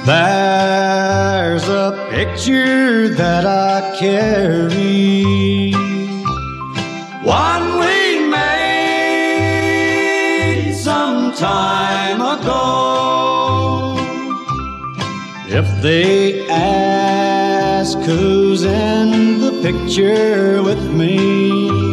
There's a picture that I carry, one we made some time ago. If they ask who's in the picture with me,